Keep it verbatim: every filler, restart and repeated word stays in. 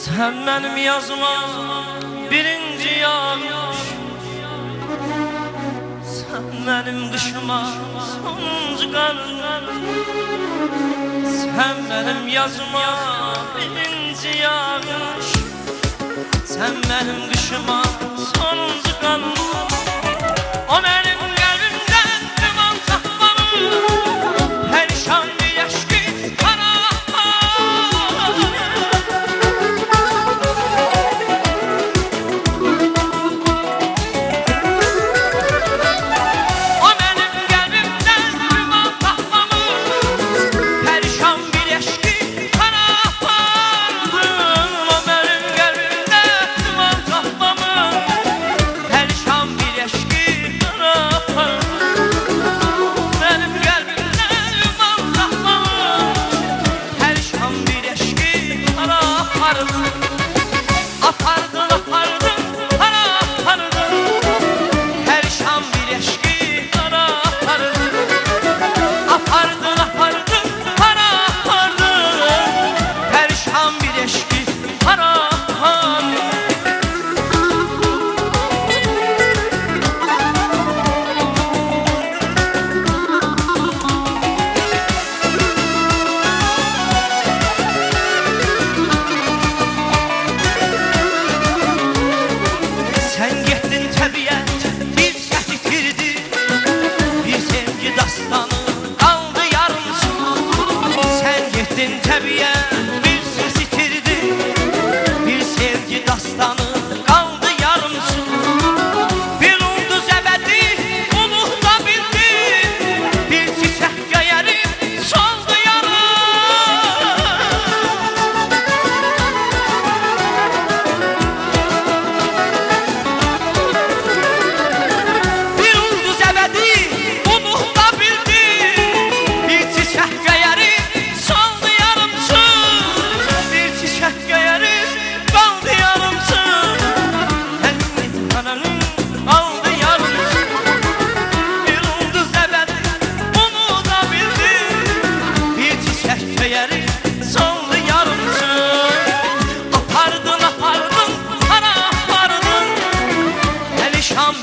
Sen benim yazıma birinci yağmış, sen benim kışıma sonuncu kar. Sen benim yazıma birinci yağmış, sen benim kışıma sonuncu kar. O benim kalbimden duman tapmalı, perişan bir yaşki kara. Təbiət bir söz itirdi, bir sevgi dastanı qaldı yarımçın. Bir ulduz əbədi unuda bildi, bir çiçək göyərib soldu yarım. Bir ulduz əbədi unuda bildi, bir çiçək göyərib soldu yarımçın. Apardın apardın, hara apardın, perişan